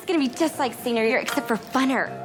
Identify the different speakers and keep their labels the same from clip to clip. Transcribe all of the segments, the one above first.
Speaker 1: gonna be just like senior year, except for funner.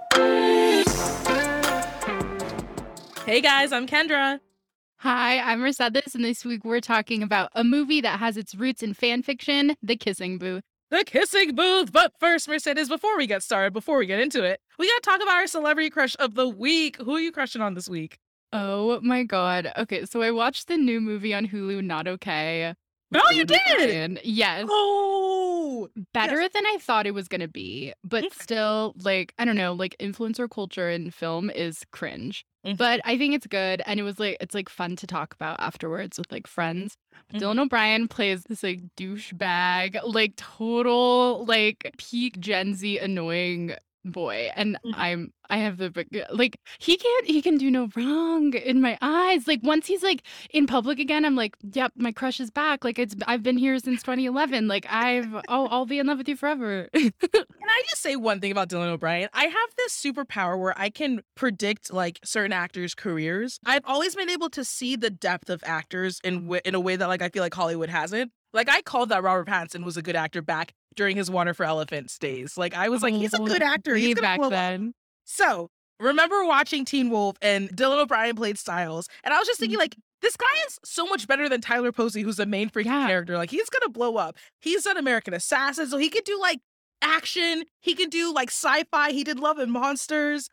Speaker 2: Hey guys, I'm Kendra.
Speaker 3: Hi, I'm Mercedes, and this week we're talking about a movie that has its roots in fan fiction, The Kissing Booth.
Speaker 2: The Kissing Booth. But first, Mercedes, before we get started, before we get into it, we gotta talk about our celebrity crush of the week. Who are you crushing on this week?
Speaker 3: Oh my god. Okay, so I watched the new movie on Hulu, Not Okay.
Speaker 2: Oh, you
Speaker 3: Dylan
Speaker 2: did?
Speaker 3: O'Brien. Yes.
Speaker 2: Oh,
Speaker 3: Better
Speaker 2: yes.
Speaker 3: than I thought it was gonna be, but
Speaker 2: Okay.
Speaker 3: still, like, I don't know, like influencer culture in film is cringe.
Speaker 2: Mhm.
Speaker 3: But I think it's good, and it's like fun to talk about afterwards with like friends.
Speaker 2: Mhm.
Speaker 3: Dylan O'Brien plays this like douchebag, like total like peak Gen Z annoying boy, and
Speaker 2: Mhm.
Speaker 3: I have like he can do no wrong in my eyes. Like once he's like in public again, I'm like, yep, my crush is back. Like I've been here since 2011. Like I'll be in love with you forever.
Speaker 2: Can I just say one thing about Dylan O'Brien? I have this superpower where I can predict like certain actors' careers. I've always been able to see the depth of actors in a way that like I feel like Hollywood hasn't. Like I called that Robert Pattinson was a good actor back during his Water for Elephants days. Like I was like, he's a good actor. He's
Speaker 3: Way
Speaker 2: gonna
Speaker 3: back
Speaker 2: blow up.
Speaker 3: then.
Speaker 2: So remember watching Teen Wolf and Dylan O'Brien played Styles, and I was just thinking like. This guy is so much better than Tyler Posey, who's the main freaking
Speaker 3: Yeah.
Speaker 2: character. Like he's gonna blow up. He's done American Assassin, so he could do like action. He can do like sci-fi. He did Love and Monsters.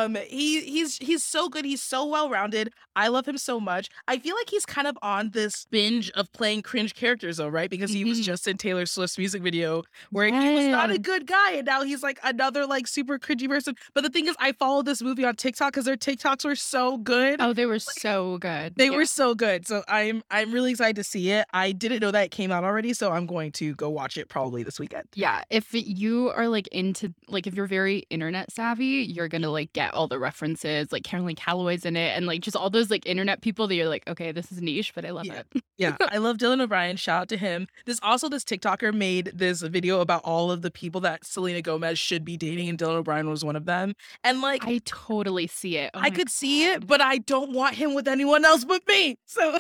Speaker 2: He's so good. He's so well-rounded. I love him so much. I feel like he's kind of on this binge of playing cringe characters though, right? Because he was just in Taylor Swift's music video where he was not a good guy, and now he's like another like super cringy person. But the thing is, I followed this movie on TikTok because their TikToks were so good.
Speaker 3: Oh, they were so good.
Speaker 2: They were so good. So I'm really excited to see it. I didn't know that it came out already, so I'm going to go watch it probably this weekend.
Speaker 3: Yeah, if you are like into like if you're very internet savvy, you're gonna like get all the references. Like Caroline Calloway's in it, and like just all those like internet people that you're like, okay, this is niche, but I love it.
Speaker 2: Yeah, I love Dylan O'Brien. Shout out to him. This TikToker made this video about all of the people that Selena Gomez should be dating, and Dylan O'Brien was one of them. And like,
Speaker 3: I totally see it. Oh
Speaker 2: I
Speaker 3: my
Speaker 2: could see it, but I don't want him with anyone else but me. So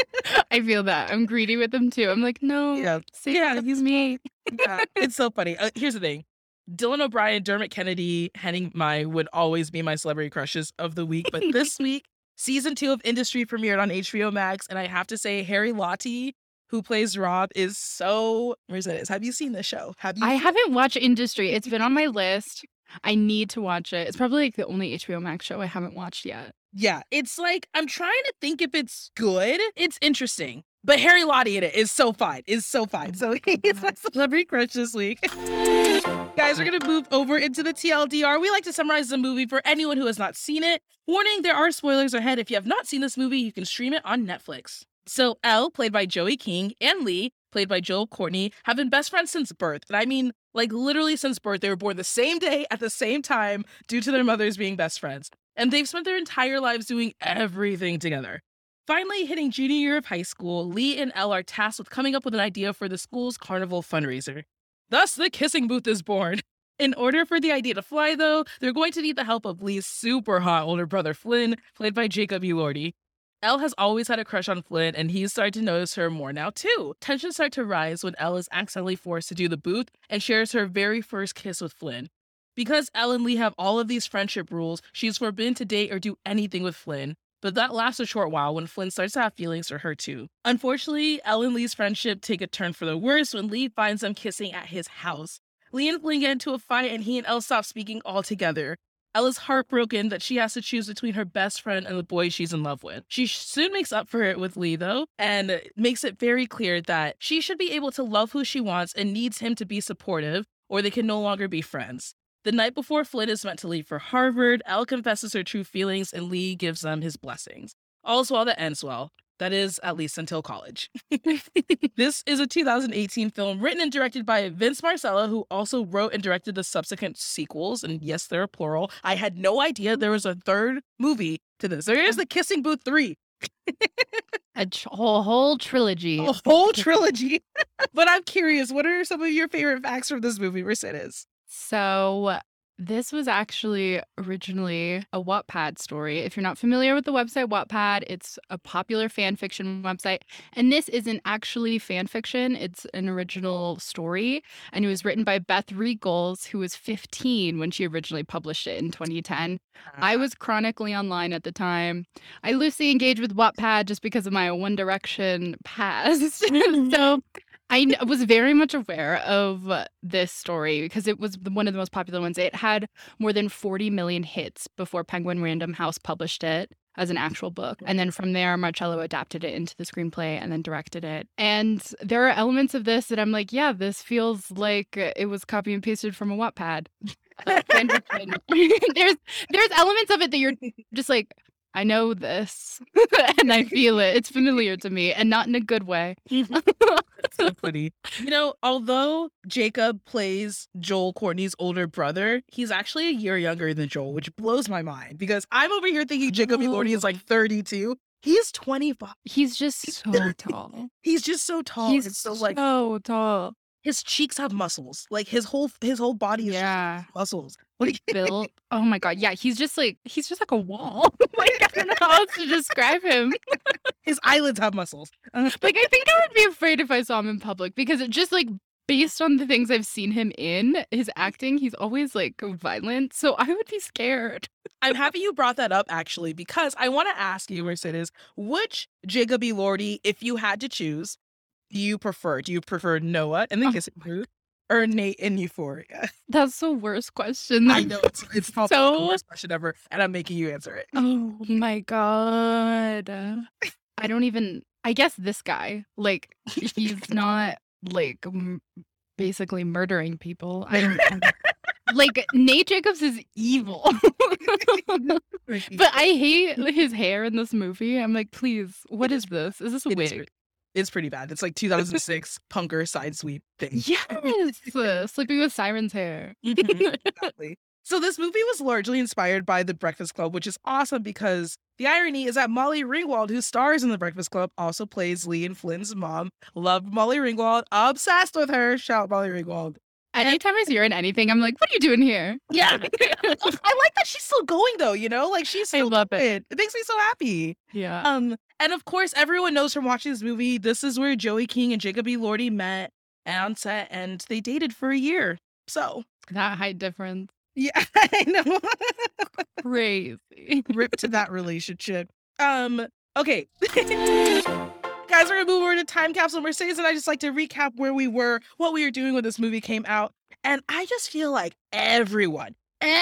Speaker 3: I feel that. I'm greedy with him too. I'm like, no, he's me.
Speaker 2: yeah, it's so funny. Here's the thing. Dylan O'Brien, Dermot Kennedy, Henning Mai would always be my celebrity crushes of the week. But this week, season 2 of Industry premiered on HBO Max. And I have to say, Harry Lottie, who plays Rob, is so... Where's it? Have you seen the show?
Speaker 3: I haven't watched Industry. It's been on my list. I need to watch it. It's probably like the only HBO Max show I haven't watched yet.
Speaker 2: Yeah, it's like, I'm trying to think if it's good. It's interesting. But Harry Lottie in it is so fine. So he's my celebrity crush this week. Guys, we're going to move over into the TLDR. We like to summarize the movie for anyone who has not seen it. Warning, there are spoilers ahead. If you have not seen this movie, you can stream it on Netflix. So Elle, played by Joey King, and Lee, played by Joel Courtney, have been best friends since birth. And I mean, like literally since birth. They were born the same day at the same time due to their mothers being best friends. And they've spent their entire lives doing everything together. Finally, hitting junior year of high school, Lee and Elle are tasked with coming up with an idea for the school's carnival fundraiser. Thus, the Kissing Booth is born. In order for the idea to fly, though, they're going to need the help of Lee's super hot older brother, Flynn, played by Jacob Elordi. Elle has always had a crush on Flynn, and he's started to notice her more now, too. Tensions start to rise when Elle is accidentally forced to do the booth and shares her very first kiss with Flynn. Because Elle and Lee have all of these friendship rules, she's forbidden to date or do anything with Flynn. But that lasts a short while when Flynn starts to have feelings for her too. Unfortunately, Elle and Lee's friendship take a turn for the worse when Lee finds them kissing at his house. Lee and Flynn get into a fight and he and Elle stop speaking altogether. Elle is heartbroken that she has to choose between her best friend and the boy she's in love with. She soon makes up for it with Lee though, and makes it very clear that she should be able to love who she wants and needs him to be supportive, or they can no longer be friends. The night before Flynn is meant to leave for Harvard, Elle confesses her true feelings and Lee gives them his blessings. All's well that ends well. That is, at least until college. This is a 2018 film written and directed by Vince Marcella, who also wrote and directed the subsequent sequels. And yes, there are plural. I had no idea there was a third movie to this. There is The Kissing Booth 3.
Speaker 3: Whole trilogy.
Speaker 2: A whole trilogy. But I'm curious, what are some of your favorite facts from this movie, Mercedes?
Speaker 3: So This was actually originally a Wattpad story. If you're not familiar with the website Wattpad, it's a popular fan fiction website. And this isn't actually fan fiction, it's an original story. And it was written by Beth Riegels, who was 15 when she originally published it in 2010. I was chronically online at the time. I loosely engaged with Wattpad just because of my One Direction past. So was very much aware of this story because it was one of the most popular ones. It had more than 40 million hits before Penguin Random House published it as an actual book. And then from there, Marcello adapted it into the screenplay and then directed it. And there are elements of this that I'm like, yeah, this feels like it was copy and pasted from a Wattpad. There's elements of it that you're just like, I know this and I feel it. It's familiar to me and not in a good way.
Speaker 2: So funny. Although Jacob plays Joel Courtney's older brother, he's actually a year younger than Joel, which blows my mind because I'm over here thinking Jacob Elordi is like 32. He's 25.
Speaker 3: He's just so tall.
Speaker 2: He's just so tall.
Speaker 3: He's
Speaker 2: and
Speaker 3: so tall.
Speaker 2: His cheeks have muscles. Like his whole body is just muscles. Like
Speaker 3: built. Oh my god. Yeah, he's just like a wall. Like I don't know how else to describe him.
Speaker 2: His eyelids have muscles.
Speaker 3: Like I think I would be afraid if I saw him in public because it just like based on the things I've seen him in, his acting, he's always like violent. So I would be scared.
Speaker 2: I'm happy you brought that up actually, because I want to ask you, Mercedes, which Jacob Elordi, if you had to choose, do you prefer? Do you prefer Noah in The Kissing Booth or Nate in Euphoria?
Speaker 3: That's the worst question.
Speaker 2: I know it's probably the worst question ever, and I'm making you answer it.
Speaker 3: Oh my god. I guess this guy, like, he's not like basically murdering people. I don't like Nate Jacobs is evil. But I hate his hair in this movie. I'm like, please, what is this? Is this a wig?
Speaker 2: It's pretty bad. It's like 2006 punker side sweep thing.
Speaker 3: Yes, Sleeping with Siren's hair.
Speaker 2: Exactly. So this movie was largely inspired by The Breakfast Club, which is awesome because the irony is that Molly Ringwald, who stars in The Breakfast Club, also plays Lee and Flynn's mom. Loved Molly Ringwald, obsessed with her. Shout Molly Ringwald.
Speaker 3: Anytime I see her in anything, I'm like, what are you doing here?
Speaker 2: Yeah. I like that she's still going though, like she's still
Speaker 3: I love it.
Speaker 2: It makes me so happy.
Speaker 3: Yeah.
Speaker 2: And of course, everyone knows from watching this movie, this is where Joey King and Jacob Elordi met on set and they dated for a year. So
Speaker 3: that height difference.
Speaker 2: Yeah, I know.
Speaker 3: Crazy.
Speaker 2: Rip to that relationship. Okay. Guys, we're gonna move over to Time Capsule Mercedes, and I just like to recap where we were, what we were doing when this movie came out. And I just feel like everyone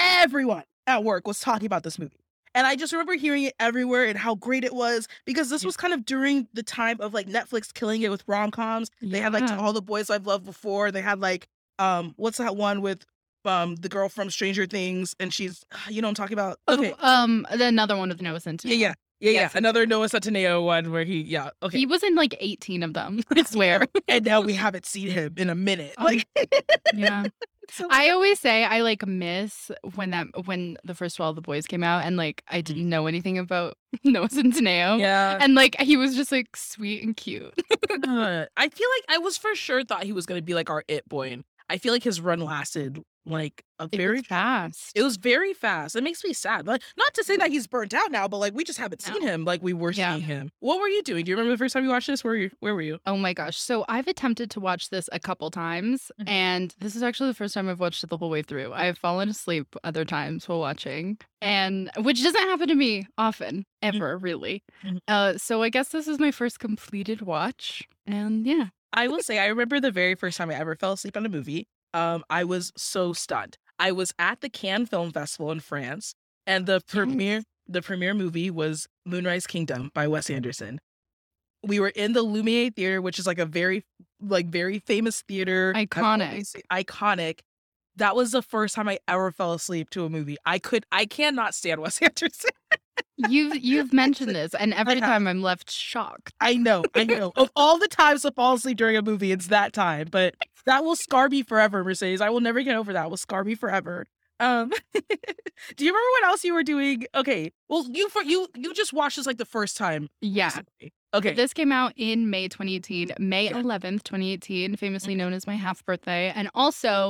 Speaker 2: at work was talking about this movie. And I just remember hearing it everywhere and how great it was because this was kind of during the time of like Netflix killing it with rom-coms. They had like To All the Boys I've Loved Before. They had like, what's that one with the girl from Stranger Things, and she's, you know what I'm talking about? Okay.
Speaker 3: Another one with Noah Centineo.
Speaker 2: Yeah. Another Noah Centineo one where he
Speaker 3: was in like 18 of them, I swear.
Speaker 2: And now we haven't seen him in a minute. Like,
Speaker 3: yeah. So I always say I like miss when the first of All the Boys came out and like I didn't know anything about Noah Centineo.
Speaker 2: Yeah.
Speaker 3: And like he was just like sweet and cute.
Speaker 2: I feel like I was for sure thought he was gonna be like our it boy. And I feel like his run lasted like very
Speaker 3: fast.
Speaker 2: It was very fast. It makes me sad. Like, not to say that he's burnt out now, but like we just haven't seen him like we were seeing him. What were you doing? Do you remember the first time you watched this? Where were you?
Speaker 3: Oh my gosh. So I've attempted to watch this a couple times, and this is actually the first time I've watched it the whole way through. I've fallen asleep other times while watching, and which doesn't happen to me often, ever, really. So I guess this is my first completed watch, and yeah.
Speaker 2: I will say I remember the very first time I ever fell asleep on a movie. I was so stunned. I was at the Cannes Film Festival in France, and the premiere movie was Moonrise Kingdom by Wes Anderson. We were in the Lumiere Theater, which is like a very famous theater. Iconic. That was the first time I ever fell asleep to a movie. I cannot stand Wes Anderson.
Speaker 3: You've mentioned this, and every time I'm left shocked.
Speaker 2: I know. Of all the times to fall asleep during a movie, it's that time. But that will scar me forever, Mercedes. I will never get over that. It will scar me forever. Do you remember what else you were doing? Okay. Well, you just watched this like the first time.
Speaker 3: Yeah.
Speaker 2: Okay.
Speaker 3: This came out in May 2018, May 11th, 2018, famously known as my half birthday. And also,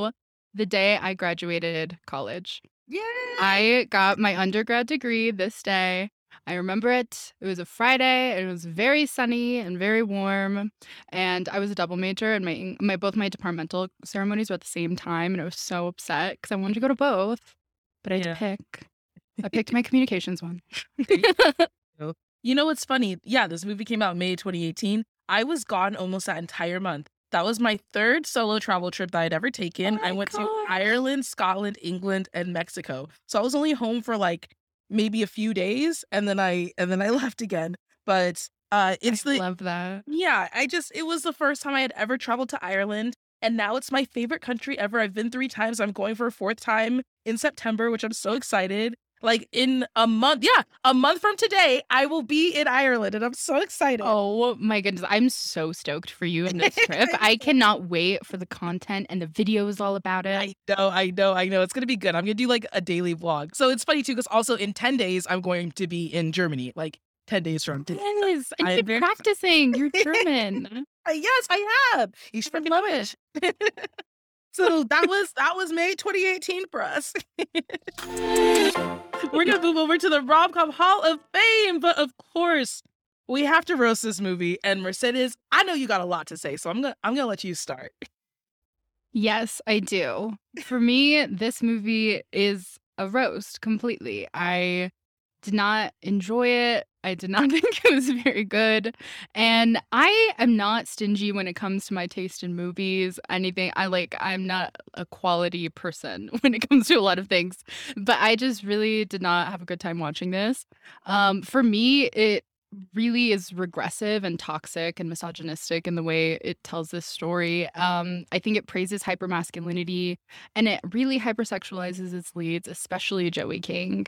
Speaker 3: the day I graduated college.
Speaker 2: Yeah.
Speaker 3: I got my undergrad degree this day. I remember it. It was a Friday. It was very sunny and very warm. And I was a double major, and both my departmental ceremonies were at the same time. And I was so upset because I wanted to go to both, but I had to pick. I picked my communications one.
Speaker 2: You know what's funny? Yeah, this movie came out May 2018. I was gone almost that entire month. That was my third solo travel trip that I'd ever taken.
Speaker 3: Oh my
Speaker 2: I went to
Speaker 3: gosh.
Speaker 2: Ireland, Scotland, England, and Mexico. So I was only home for like maybe a few days, and then I left again. But it's
Speaker 3: I
Speaker 2: the
Speaker 3: love that.
Speaker 2: yeah, it was the first time I had ever traveled to Ireland, and now it's my favorite country ever. I've been 3 times. I'm going for a 4th time in September, which I'm so excited. Like in a month from today, I will be in Ireland, and I'm so excited.
Speaker 3: Oh my goodness. I'm so stoked for you in this trip. I cannot wait for the content and the videos all about it.
Speaker 2: I know. It's going to be good. I'm going to do like a daily vlog. So it's funny too, because also in 10 days, I'm going to be in Germany, like 10 days from today.
Speaker 3: Yes, and
Speaker 2: I'm
Speaker 3: keep
Speaker 2: very-
Speaker 3: practicing. You're German.
Speaker 2: Yes, I have. You should love it. So that was May 2018 for us. We're gonna move over to the Rom-Com Hall of Fame, but of course, we have to roast this movie. And Mercedes, I know you got a lot to say, so I'm gonna let you start.
Speaker 3: Yes, I do. For me, this movie is a roast completely. I did not enjoy it. I did not think it was very good. And I am not stingy when it comes to my taste in movies, anything. I'm not a quality person when it comes to a lot of things. But I just really did not have a good time watching this. For me, it really is regressive and toxic and misogynistic in the way it tells this story. I think it praises hypermasculinity, and it really hypersexualizes its leads, especially Joey King.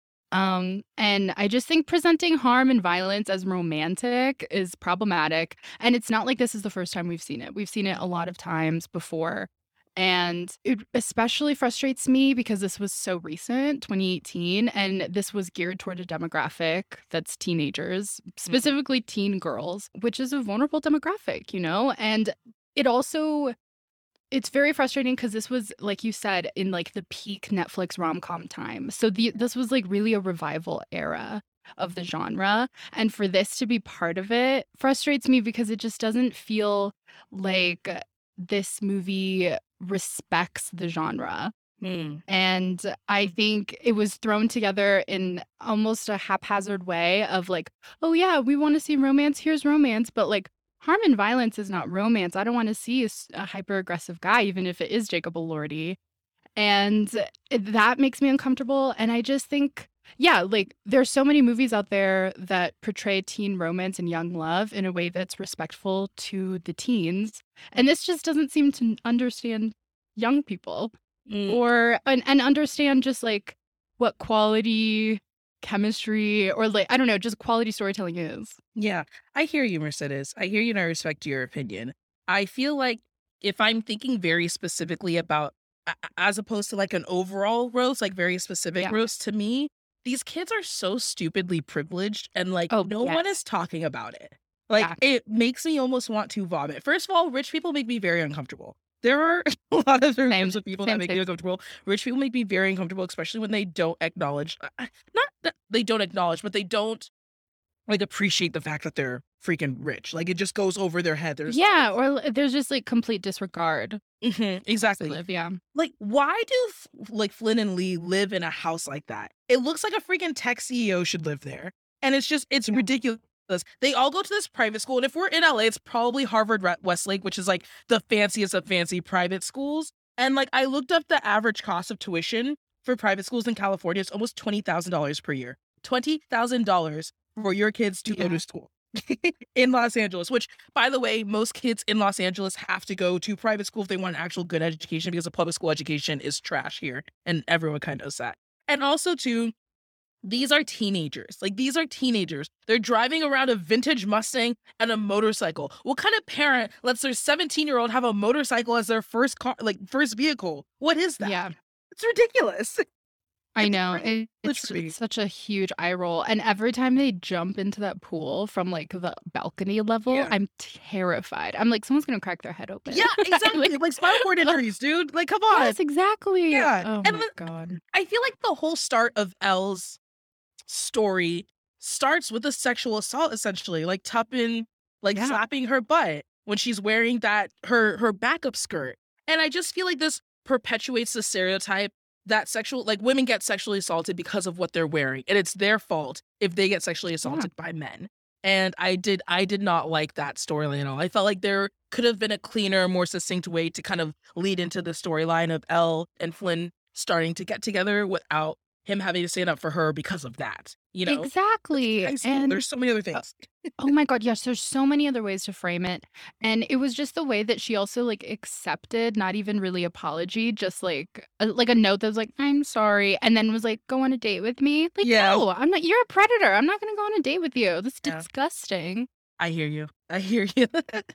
Speaker 3: And I just think presenting harm and violence as romantic is problematic. And it's not like this is the first time we've seen it. We've seen it a lot of times before. And it especially frustrates me because this was so recent, 2018, and this was geared toward a demographic that's teenagers, specifically teen girls, which is a vulnerable demographic, And it also it's very frustrating because this was, like you said, in like the peak Netflix rom-com time. So this was like really a revival era of the genre. And for this to be part of it frustrates me because it just doesn't feel like this movie respects the genre. And I think it was thrown together in almost a haphazard way of like, oh yeah, we want to see romance, here's romance, but like harm and violence is not romance. I don't want to see a hyper-aggressive guy, even if it is Jacob Elordi. And that makes me uncomfortable. And I just think, yeah, like there's so many movies out there that portray teen romance and young love in a way that's respectful to the teens. And this just doesn't seem to understand young people or and understand just like what quality chemistry or like, I don't know, just quality storytelling is.
Speaker 2: Yeah, I hear you, Mercedes. I hear you, and I respect your opinion. I feel like if I'm thinking very specifically about, as opposed to like an overall roast, like very specific roast to me, these kids are so stupidly privileged, and like no one is talking about it. Like it makes me almost want to vomit. First of all, rich people make me very uncomfortable. There are a lot of reviews of people that make me uncomfortable. Rich people make me very uncomfortable, especially when they don't acknowledge, not that they don't acknowledge, but they don't like appreciate the fact that they're freaking rich. Like it just goes over their head.
Speaker 3: Or there's just like complete disregard.
Speaker 2: Exactly. Like why do like Flynn and Lee live in a house like that? It looks like a freaking tech CEO should live there. And it's ridiculous. They all go to this private school. And if we're in LA, it's probably Harvard Westlake, which is like the fanciest of fancy private schools. And like I looked up the average cost of tuition for private schools in California. It's almost $20,000 per year. $20,000 for your kids to go to school in Los Angeles, which, by the way, most kids in Los Angeles have to go to private school if they want an actual good education, because the public school education is trash here. And everyone kind of knows that. And also, too, these are teenagers. Like, these are teenagers. They're driving around a vintage Mustang and a motorcycle. What kind of parent lets their 17-year-old have a motorcycle as their first car, like first vehicle? What is that?
Speaker 3: Yeah.
Speaker 2: It's ridiculous.
Speaker 3: I know. It's
Speaker 2: Literally.
Speaker 3: such a huge eye roll. And every time they jump into that pool from like the balcony level,
Speaker 2: Yeah.
Speaker 3: I'm terrified. I'm like, someone's gonna crack their head open.
Speaker 2: Yeah,
Speaker 3: I'm
Speaker 2: exactly. Like spinal cord
Speaker 3: ugh,
Speaker 2: injuries, dude. Like, come on.
Speaker 3: yes, exactly.
Speaker 2: Yeah.
Speaker 3: Oh
Speaker 2: And
Speaker 3: my God.
Speaker 2: I feel like the whole start of Elle's story starts with a sexual assault, essentially. Like Tuppen, like
Speaker 3: Yeah.
Speaker 2: slapping her butt when she's wearing that her backup skirt. And I just feel like this perpetuates the stereotype that women get sexually assaulted because of what they're wearing, and it's their fault if they get sexually
Speaker 3: Yeah.
Speaker 2: assaulted by men. And I did not like that storyline at all. I felt like there could have been a cleaner, more succinct way to kind of lead into the storyline of Elle and Flynn starting to get together without him having to stand up for her because of that. You know,
Speaker 3: Exactly. And
Speaker 2: there's so many other
Speaker 3: uh,
Speaker 2: things.
Speaker 3: oh my God, yes, there's so many other ways to frame it. And it was just the way that she also like accepted, not even really apology, just like a note that was like, I'm sorry, and then was like, go on a date with me. Like,
Speaker 2: Yeah,
Speaker 3: no, I'm not, you're a predator. I'm not gonna go on a date with you. That's
Speaker 2: yeah.
Speaker 3: disgusting.
Speaker 2: I hear you. I hear you.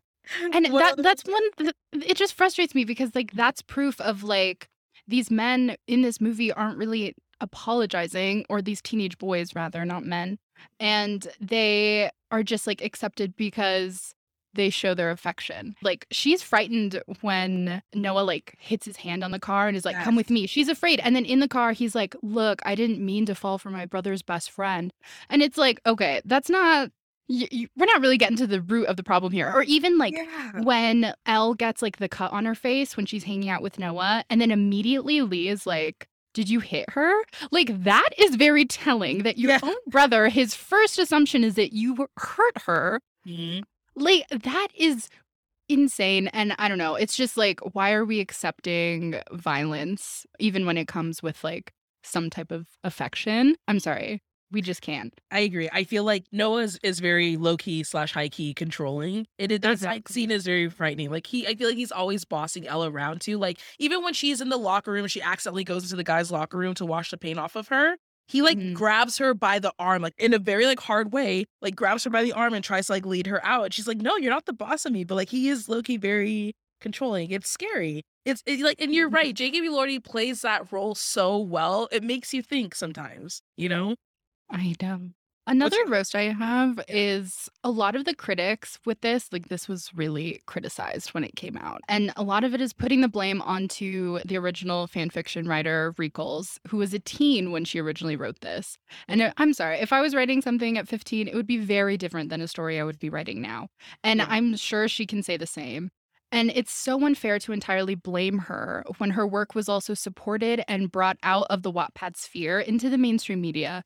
Speaker 3: And
Speaker 2: What other-
Speaker 3: that's it just frustrates me because like that's proof of like these men in this movie aren't really apologizing, or these teenage boys rather, not men. And they are just like accepted because they show their affection. Like she's frightened when Noah like hits his hand on the car and is like, come with
Speaker 2: Yes.
Speaker 3: me. She's afraid. And then in the car, he's like, look, I didn't mean to fall for my brother's best friend. And it's like, okay, that's not we're not really getting to the root of the problem here. Or even like
Speaker 2: Yeah.
Speaker 3: when Elle gets like the cut on her face when she's hanging out with Noah, and then immediately Lee is like, did you hit her? Like that is very telling that your
Speaker 2: Yeah.
Speaker 3: own brother, his first assumption is that you hurt her.
Speaker 2: Mhm.
Speaker 3: Like that is insane. And I don't know. It's just like, why are we accepting violence even when it comes with like some type of affection? I'm sorry. We just can't.
Speaker 2: I agree. I feel like Noah is very low key / high key controlling. That
Speaker 3: Exactly.
Speaker 2: scene is very frightening. Like I feel like he's always bossing Elle around too. Like even when she's in the locker room, she accidentally goes into the guy's locker room to wash the paint off of her. He like
Speaker 3: Mhm.
Speaker 2: grabs her by the arm, like in a very like hard way, like grabs her by the arm and tries to like lead her out. And she's like, "No, you're not the boss of me." But like he is low key very controlling. It's scary. Like, and you're right. J.K.B. Lordy plays that role so well. It makes you think sometimes. You know.
Speaker 3: I know. Another
Speaker 2: your-
Speaker 3: roast I have is a lot of the critics with this, like this was really criticized when it came out. And a lot of it is putting the blame onto the original fan fiction writer, Rickles, who was a teen when she originally wrote this. And I'm sorry, if I was writing something at 15, it would be very different than a story I would be writing now. And
Speaker 2: Yeah.
Speaker 3: I'm sure she can say the same. And it's so unfair to entirely blame her when her work was also supported and brought out of the Wattpad sphere into the mainstream media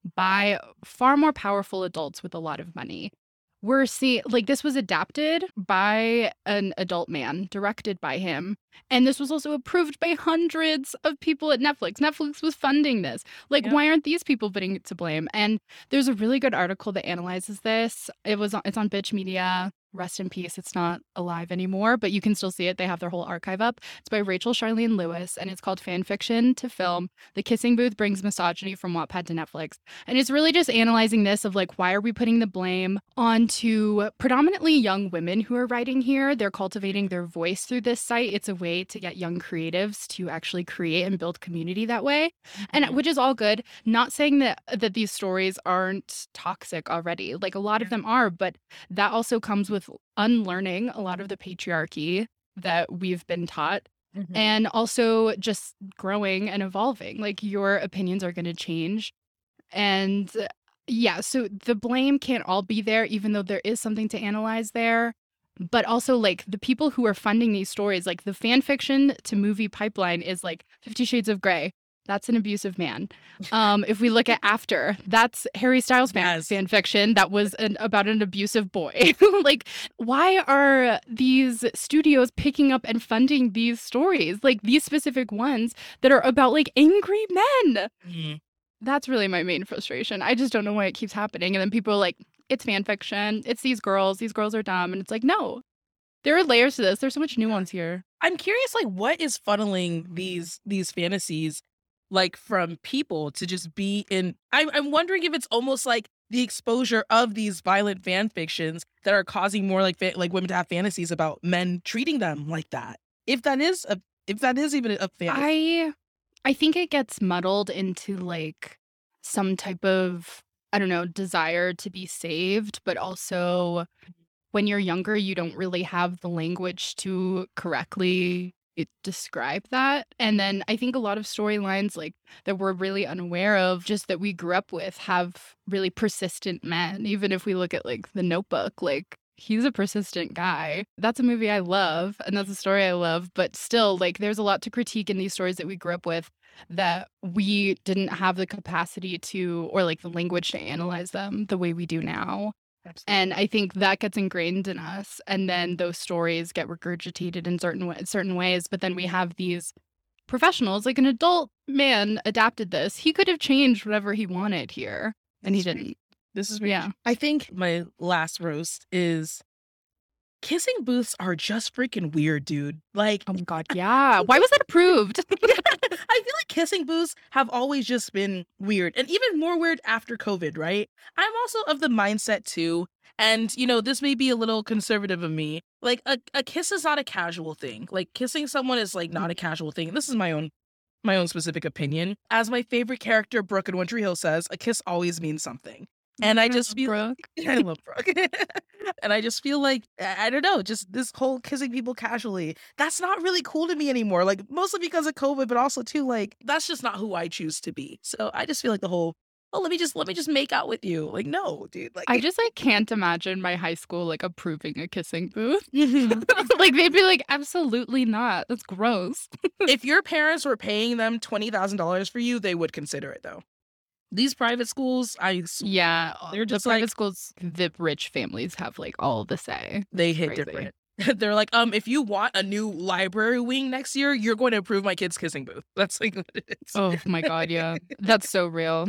Speaker 3: by far more powerful adults with a lot of money. We're seeing, like, this was adapted by an adult man, directed by him. And this was also approved by hundreds of people at Netflix. Netflix was funding this. Like,
Speaker 2: Yeah.
Speaker 3: why aren't these people putting it to blame? And there's a really good article that analyzes this. It's on Bitch Media. Rest in peace. It's not alive anymore, but you can still see it. They have their whole archive up. It's by Rachel Charlene Lewis, and it's called Fan Fiction to Film. The Kissing Booth Brings Misogyny from Wattpad to Netflix. And it's really just analyzing this of like, why are we putting the blame onto predominantly young women who are writing here? They're cultivating their voice through this site. It's a way to get young creatives to actually create and build community that way. And which is all good. Not saying that these stories aren't toxic already. Like a lot of them are, but that also comes with unlearning a lot of the patriarchy that we've been taught, and also just growing and evolving. Like your opinions are going to change. And yeah, so the blame can't all be there, even though there is something to analyze there. But also, like, the people who are funding these stories, like the fan fiction to movie pipeline is like 50 Shades of Grey. That's an abusive man. If we look at After, that's Harry Styles
Speaker 2: Yes.
Speaker 3: fan fiction that was about an abusive boy. Like, why are these studios picking up and funding these stories? Like, these specific ones that are about, like, angry men.
Speaker 2: Mhm.
Speaker 3: That's really my main frustration. I just don't know why it keeps happening. And then people are like, it's fan fiction. It's these girls. These girls are dumb. And it's like, no, there are layers to this. There's so much nuance here.
Speaker 2: I'm curious, like, what is funneling these fantasies, like, from people to just be in. I'm wondering if it's almost like the exposure of these violent fan fictions that are causing more like women to have fantasies about men treating them like that. If that is even a fantasy.
Speaker 3: I think it gets muddled into like some type of, I don't know, desire to be saved, but also when you're younger, you don't really have the language to correctly describe that. And then I think a lot of storylines like that we're really unaware of, just that we grew up with, have really persistent men. Even if we look at like The Notebook, like he's a persistent guy. That's a movie I love and that's a story I love, but still like there's a lot to critique in these stories that we grew up with that we didn't have the capacity to, or like the language to analyze them the way we do now. And I think that gets ingrained in us. And then those stories get regurgitated in certain ways. But then we have these professionals, like an adult man adapted this. He could have changed whatever he wanted here. And he didn't.
Speaker 2: This is I think my last roast is kissing booths are just freaking weird, dude. Like,
Speaker 3: oh my God, yeah. Why was that approved?
Speaker 2: I feel like kissing booths have always just been weird, and even more weird after COVID, right? I'm also of the mindset too, and you know, this may be a little conservative of me. Like, a kiss is not a casual thing. Like, kissing someone is like not a casual thing. This is my own specific opinion. As my favorite character, Brooke in One Tree Hill, says, a kiss always means something. And I just feel
Speaker 3: Brooke.
Speaker 2: I love Brooke. And I just feel like, I don't know, just this whole kissing people casually, that's not really cool to me anymore. Like, mostly because of COVID, but also too, like, that's just not who I choose to be. So I just feel like the whole, oh, let me just make out with you. Like, no, dude. Like,
Speaker 3: I just like can't imagine my high school like approving a kissing booth. Like they'd be like, absolutely not. That's gross.
Speaker 2: If your parents were paying them $20,000 for you, they would consider it though. These private schools,
Speaker 3: yeah,
Speaker 2: they're just
Speaker 3: the private
Speaker 2: like,
Speaker 3: schools, the rich families have like all the say.
Speaker 2: they hit
Speaker 3: Crazy.
Speaker 2: different. They're like, if you want a new library wing next year, you're going to approve my kid's kissing booth. That's like what it is.
Speaker 3: Oh my God, yeah. That's so real.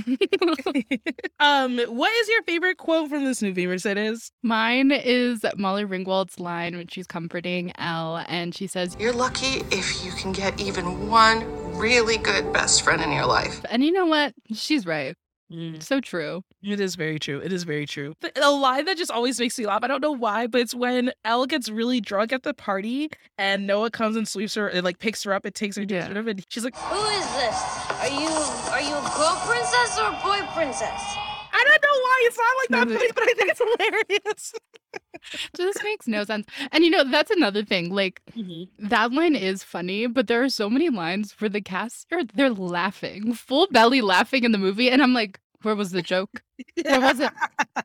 Speaker 2: What is your favorite quote from this movie, Mercedes?
Speaker 3: Mine is Molly Ringwald's line when she's comforting Elle and she says,
Speaker 4: "You're lucky if you can get even one really good best friend in your life."
Speaker 3: And you know what? She's right.
Speaker 2: Mm.
Speaker 3: So true.
Speaker 2: It is very true. It is very true. A line that just always makes me laugh, I don't know why, but it's when Elle gets really drunk at the party and Noah comes and sweeps her and like picks her up and takes her to sort of, and she's like,
Speaker 5: "Who is this? Are you a girl princess or a boy princess?"
Speaker 2: I don't know why it's not like that funny, but I think it's hilarious.
Speaker 3: Just makes no sense. And you know, that's another thing. Like that line is funny, but there are so many lines where the cast they're laughing, full belly laughing in the movie, and I'm like, where was the joke? Where was it?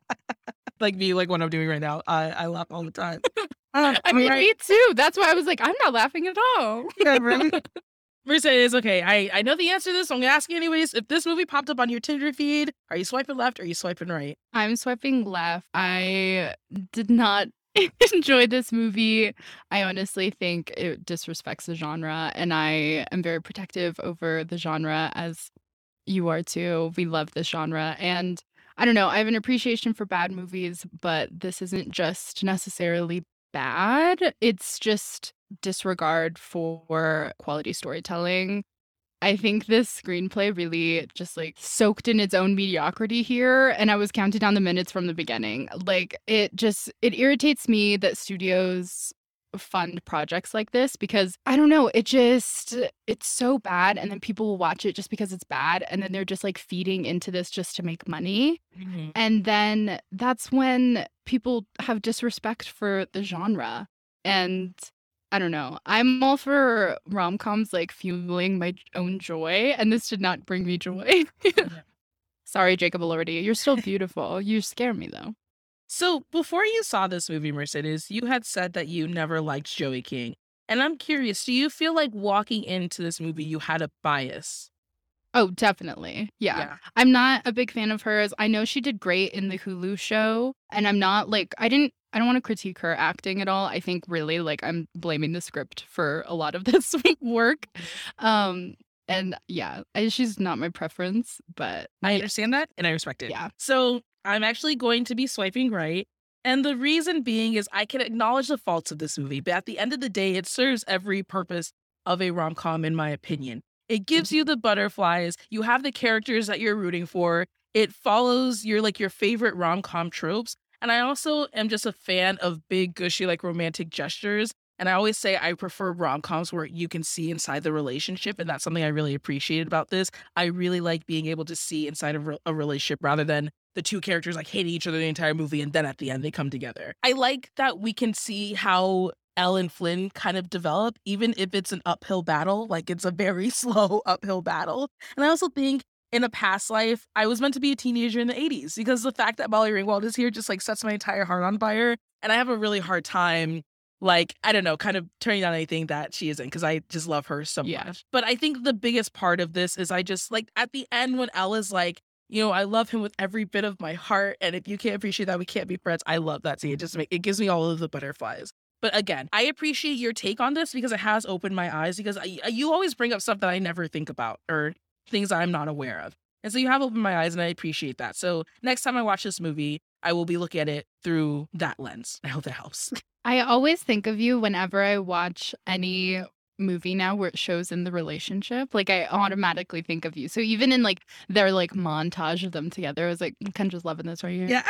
Speaker 2: Like me, like what I'm doing right now. I laugh all the time.
Speaker 3: I mean, me too. That's why I was like, I'm not laughing at all.
Speaker 2: Yeah, really? Mercedes, okay, I know the answer to this, so I'm gonna ask you anyways. If this movie popped up on your Tinder feed, are you swiping left or are you swiping right?
Speaker 3: I'm swiping left. I did not enjoy this movie. I honestly think it disrespects the genre, and I am very protective over the genre, as you are too. We love this genre, and I don't know, I have an appreciation for bad movies, but this isn't just necessarily bad. It's just disregard for quality storytelling. I think this screenplay really just like soaked in its own mediocrity here, and I was counting down the minutes from the beginning. Like it irritates me that studios fund projects like this because I don't know, it's so bad, and then people will watch it just because it's bad, and then they're just like feeding into this just to make money. And then that's when people have disrespect for the genre. And I don't know. I'm all for rom-coms like fueling my own joy, and this did not bring me joy. Sorry, Jacob Elordi. You're still beautiful. You scare me though.
Speaker 2: So before you saw this movie, Mercedes, you had said that you never liked Joey King. And I'm curious, do you feel like walking into this movie you had a bias?
Speaker 3: Oh, definitely. Yeah. I'm not a big fan of hers. I know she did great in the Hulu show, and I'm not like I don't want to critique her acting at all. I think really like I'm blaming the script for a lot of this work. And yeah, she's not my preference, but
Speaker 2: I understand that and I respect it.
Speaker 3: Yeah.
Speaker 2: So I'm actually going to be swiping right. And the reason being is I can acknowledge the faults of this movie, but at the end of the day, it serves every purpose of a rom-com, in my opinion. It gives you the butterflies. You have the characters that you're rooting for. It follows your favorite rom-com tropes. And I also am just a fan of big, gushy, like romantic gestures. And I always say I prefer rom-coms where you can see inside the relationship. And that's something I really appreciated about this. I really like being able to see inside of a relationship rather than the two characters like hating each other the entire movie and then at the end they come together. I like that we can see how Elle and Flynn kind of develop, even if it's an uphill battle. Like it's a very slow uphill battle. And I also think in a past life, I was meant to be a teenager in the 80s because the fact that Molly Ringwald is here just like sets my entire heart on fire. And I have a really hard time, like, I don't know, kind of turning down anything that she is in because I just love her so much. But I think the biggest part of this is I just like at the end when Elle is like, I love him with every bit of my heart. And if you can't appreciate that, we can't be friends. I love that scene. It gives me all of the butterflies. But again, I appreciate your take on this because it has opened my eyes because you always bring up stuff that I never think about or things I'm not aware of. And so you have opened my eyes and I appreciate that. So next time I watch this movie, I will be looking at it through that lens. I hope that helps.
Speaker 3: I always think of you whenever I watch any movie now where it shows in the relationship. Like I automatically think of you. So even in like their like montage of them together, I was like, Kendra's loving this right here.
Speaker 2: Yeah.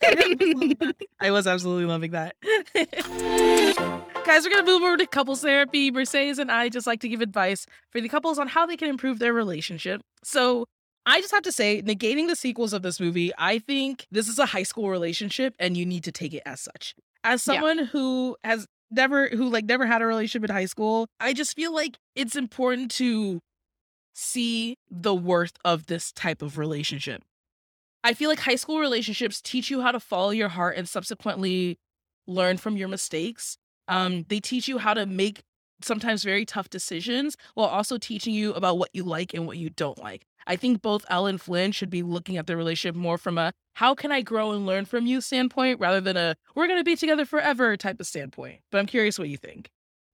Speaker 2: I was absolutely loving that. Guys, we're going to move over to couples therapy. Mercedes and I just like to give advice for the couples on how they can improve their relationship. So I just have to say, negating the sequels of this movie, I think this is a high school relationship and you need to take it as such. As someone who never had a relationship in high school, I just feel like it's important to see the worth of this type of relationship. I feel like high school relationships teach you how to follow your heart and subsequently learn from your mistakes. They teach you how to make sometimes very tough decisions while also teaching you about what you like and what you don't like. I think both Elle and Flynn should be looking at their relationship more from a how can I grow and learn from you standpoint rather than a we're going to be together forever type of standpoint. But I'm curious what you think.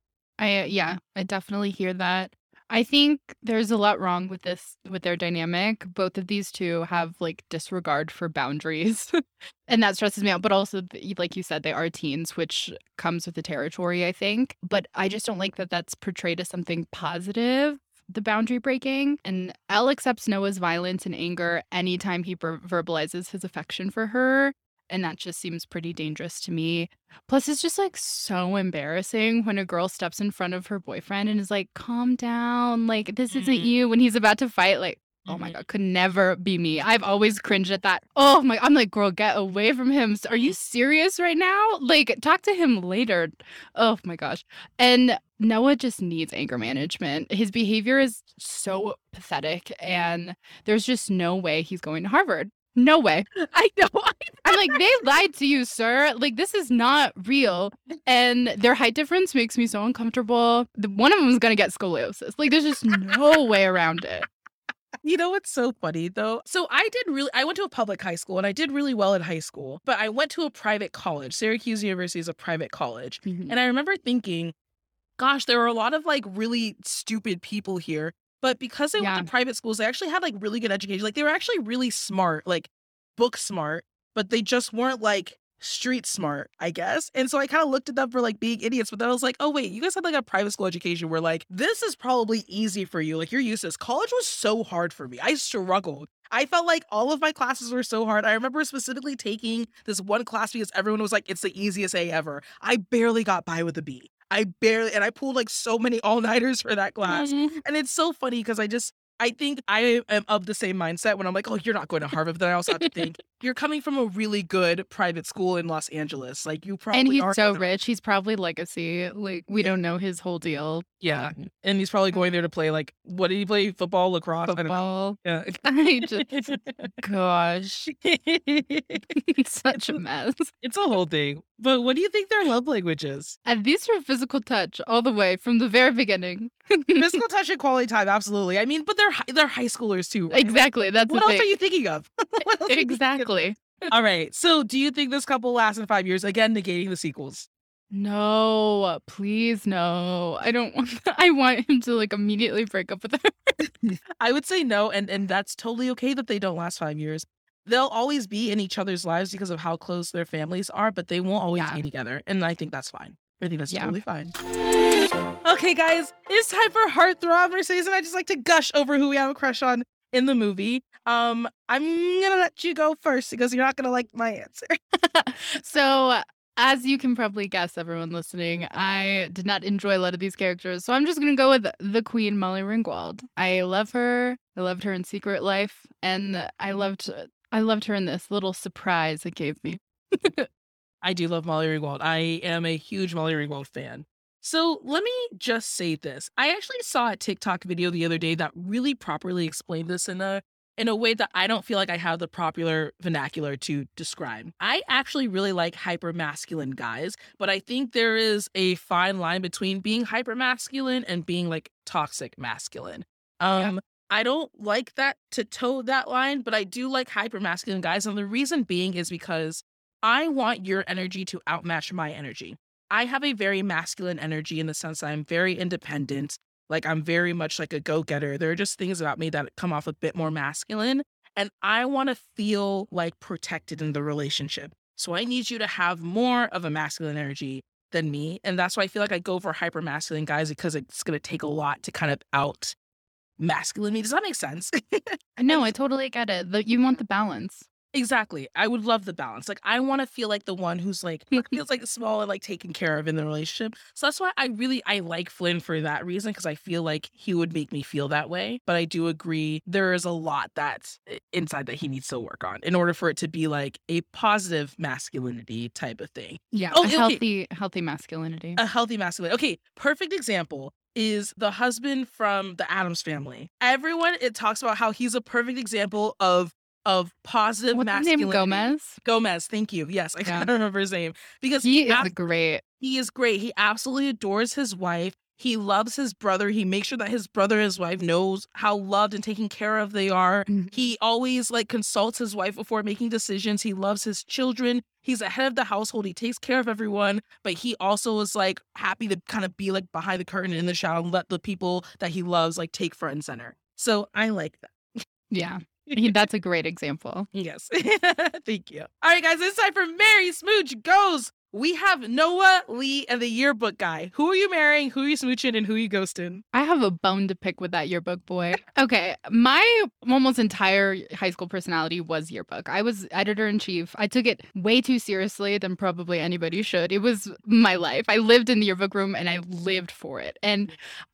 Speaker 3: I definitely hear that. I think there's a lot wrong with their dynamic. Both of these two have like disregard for boundaries and that stresses me out. But also, like you said, they are teens, which comes with the territory, I think. But I just don't like that that's portrayed as something positive, the boundary breaking. And Elle accepts Noah's violence and anger anytime he verbalizes his affection for her. And that just seems pretty dangerous to me. Plus, it's just like so embarrassing when a girl steps in front of her boyfriend and is like, calm down. Like, this isn't you when he's about to fight. Like, oh my God, could never be me. I've always cringed at that. Oh my, I'm like, girl, get away from him. Are you serious right now? Like, talk to him later. Oh my gosh. And Noah just needs anger management. His behavior is so pathetic. And there's just no way he's going to Harvard. No way.
Speaker 2: I know.
Speaker 3: I'm like, they lied to you, sir. Like, this is not real. And their height difference makes me so uncomfortable. One of them is going to get scoliosis. Like, there's just no way around it.
Speaker 2: You know what's so funny, though? So I went to a public high school, and I did really well in high school. But I went to a private college. Syracuse University is a private college.
Speaker 3: Mhm.
Speaker 2: And I remember thinking, gosh, there were a lot of, like, really stupid people here. But because they went to private schools, they actually had like really good education. Like they were actually really smart, like book smart, but they just weren't like street smart, I guess. And so I kind of looked at them for like being idiots, but then I was like, oh wait, you guys had like a private school education where like, this is probably easy for you. Like you're used to this. College was so hard for me. I struggled. I felt like all of my classes were so hard. I remember specifically taking this one class because everyone was like, it's the easiest A ever. I barely got by with a B. And I pulled like so many all-nighters for that class.
Speaker 3: Mhm.
Speaker 2: And it's so funny because I think I am of the same mindset when I'm like, oh, you're not going to Harvard. But then I also have to think you're coming from a really good private school in Los Angeles. Like you probably
Speaker 3: And he's
Speaker 2: are
Speaker 3: so
Speaker 2: gonna-
Speaker 3: rich. He's probably legacy. Like, we don't know his whole deal.
Speaker 2: Yeah. And he's probably going there to play like, what did he play? Football, lacrosse? I don't know.
Speaker 3: Football.
Speaker 2: Yeah.
Speaker 3: I just, gosh, he's such a mess.
Speaker 2: It's a whole thing. But what do you think their love language is?
Speaker 3: And these are physical touch all the way from the very beginning.
Speaker 2: Physical touch and quality time, absolutely. I mean, but they're high schoolers too. Right?
Speaker 3: Exactly. That's
Speaker 2: What
Speaker 3: the
Speaker 2: else
Speaker 3: thing.
Speaker 2: are you thinking of? What else are you thinking of?
Speaker 3: Exactly.
Speaker 2: All right. So do you think this couple lasts in 5 years? Again, negating the sequels.
Speaker 3: No, please no. I don't want I want him to like immediately break up with her.
Speaker 2: I would say no, and that's totally okay that they don't last 5 years. They'll always be in each other's lives because of how close their families are, but they won't always
Speaker 3: Yeah.
Speaker 2: be together. And I think that's fine. I think that's
Speaker 3: Yeah.
Speaker 2: totally fine. Okay, guys, it's time for Heartthrob. Mercedes and I just like to gush over who we have a crush on in the movie. I'm gonna let you go first because you're not gonna like my answer.
Speaker 3: So As you can probably guess, everyone listening, I did not enjoy a lot of these characters. So I'm just going to go with the Queen, Molly Ringwald. I love her. I loved her in Secret Life. And I loved her in this little surprise it gave me.
Speaker 2: I do love Molly Ringwald. I am a huge Molly Ringwald fan. So let me just say this. I actually saw a TikTok video the other day that really properly explained this in a way that I don't feel like I have the popular vernacular to describe. I actually really like hypermasculine guys, but I think there is a fine line between being hypermasculine and being like toxic masculine. I don't like that to toe that line, but I do like hypermasculine guys. And the reason being is because I want your energy to outmatch my energy. I have a very masculine energy in the sense that I'm very independent. Like I'm very much like a go-getter. There are just things about me that come off a bit more masculine. And I want to feel like protected in the relationship. So I need you to have more of a masculine energy than me. And that's why I feel like I go for hyper masculine guys, because it's going to take a lot to kind of out masculine me. Does that make sense?
Speaker 3: No, I totally get it. You want the balance.
Speaker 2: Exactly. I would love the balance. Like, I want to feel like the one who's like, feels like small and like taken care of in the relationship. So that's why I like Flynn for that reason, because I feel like he would make me feel that way. But I do agree there is a lot that's inside that he needs to work on in order for it to be like a positive masculinity type of thing.
Speaker 3: Yeah.
Speaker 2: Oh,
Speaker 3: a healthy masculinity.
Speaker 2: A healthy masculinity. Okay. Perfect example is the husband from the Addams Family. Everyone, it talks about how he's a perfect example of positive
Speaker 3: What's his
Speaker 2: masculinity.
Speaker 3: name? Gomez?
Speaker 2: Gomez, thank you. Yes, I can't remember his name. Because
Speaker 3: He is great.
Speaker 2: he is great. He absolutely adores his wife. He loves his brother. He makes sure that his brother and his wife knows how loved and taken care of they are.
Speaker 3: Mhm.
Speaker 2: He always like consults his wife before making decisions. He loves his children. He's the head of the household. He takes care of everyone, but he also is like happy to kind of be like behind the curtain in the shadow and let the people that he loves like take front and center. So I like that.
Speaker 3: Yeah. That's a great example.
Speaker 2: Yes. Thank you. All right, guys, it's time for Marry Smooch Goes. We have Noah, Lee, and the yearbook guy. Who are you marrying? Who are you smooching? And who are you ghosting?
Speaker 3: I have a bone to pick with that yearbook boy. Okay, my almost entire high school personality was yearbook. I was editor-in-chief. I took it way too seriously than probably anybody should. It was my life. I lived in the yearbook room and I lived for it. And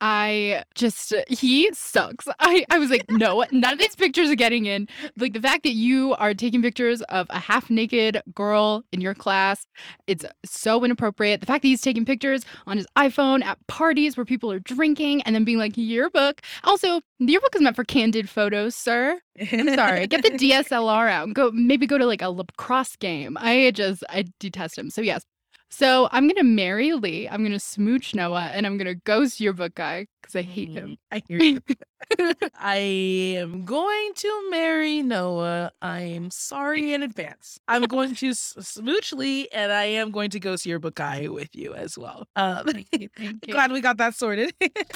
Speaker 3: he sucks. I was like, no, none of these pictures are getting in. Like the fact that you are taking pictures of a half-naked girl in your class, it's so inappropriate. The fact that he's taking pictures on his iPhone at parties where people are drinking and then being like, yearbook. Also, the yearbook is meant for candid photos, sir. I'm sorry. Get the DSLR out and go to like a lacrosse game. I detest him. So yes. So I'm going to marry Lee. I'm going to smooch Noah, and I'm going to ghost yearbook guy because I hate him.
Speaker 2: I hear you. I am going to marry Noah. I'm sorry in advance. I'm going to smooch Lee, and I am going to ghost yearbook guy with you as well.
Speaker 3: Thank you.
Speaker 2: Glad we got that sorted.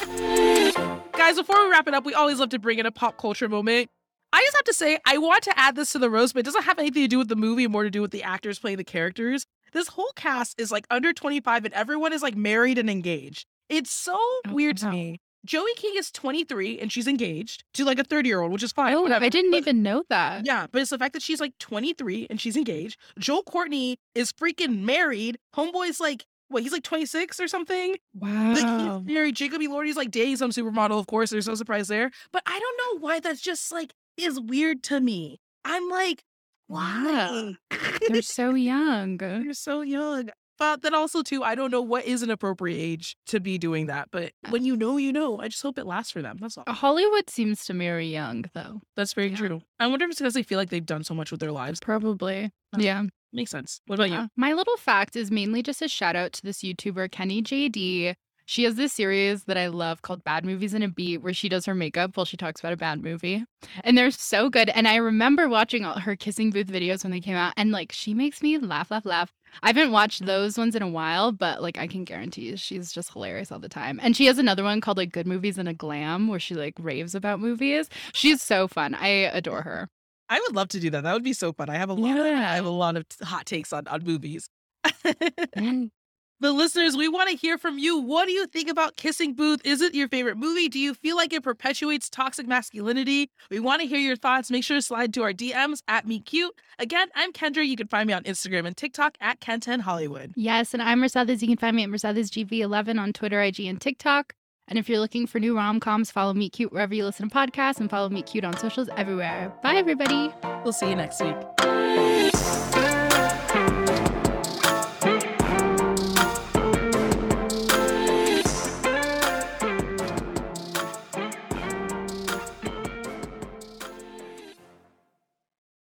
Speaker 2: Guys, before we wrap it up, we always love to bring in a pop culture moment. I just have to say, I want to add this to the roast, but it doesn't have anything to do with the movie, more to do with the actors playing the characters. This whole cast is like under 25 and everyone is like married and engaged. It's so weird to me. Joey King is 23 and she's engaged to like a 30-year-old, which is fine.
Speaker 3: Oh,
Speaker 2: whatever.
Speaker 3: I didn't even know that.
Speaker 2: Yeah, but it's the fact that she's like 23 and she's engaged. Joel Courtney is freaking married. Homeboy's like, he's like 26 or something.
Speaker 3: Wow.
Speaker 2: Like, he's married. Jacob Elordi's like dating some supermodel, of course. There's no surprise there. But I don't know why that's just like is weird to me. I'm like, why?
Speaker 3: They're so young.
Speaker 2: You're so young. But then also, too, I don't know what is an appropriate age to be doing that. But when you know, you know. I just hope it lasts for them. That's all.
Speaker 3: Hollywood seems to marry young, though.
Speaker 2: That's very true. I wonder if it's because they feel like they've done so much with their lives.
Speaker 3: Probably. Yeah.
Speaker 2: Makes sense. What about you?
Speaker 3: My little fact is mainly just a shout out to this YouTuber, Kenny JD. She has this series that I love called Bad Movies in a Beat, where she does her makeup while she talks about a bad movie. And they're so good. And I remember watching all her kissing booth videos when they came out. And like, she makes me laugh. I haven't watched those ones in a while, but like, I can guarantee she's just hilarious all the time. And she has another one called like Good Movies in a Glam, where she like raves about movies. She's so fun. I adore her.
Speaker 2: I would love to do that. That would be so fun. I have a lot of hot takes on movies. But listeners, we want to hear from you. What do you think about Kissing Booth? Is it your favorite movie? Do you feel like it perpetuates toxic masculinity? We want to hear your thoughts. Make sure to slide to our DMs at MeCute. Again, I'm Kendra. You can find me on Instagram and TikTok at Ken10 Hollywood.
Speaker 3: Yes, and I'm Mercedes. You can find me at MercedesGV11 on Twitter, IG, and TikTok. And if you're looking for new rom-coms, follow Meet Cute wherever you listen to podcasts and follow Meet Cute on socials everywhere. Bye, everybody.
Speaker 2: We'll see you next week.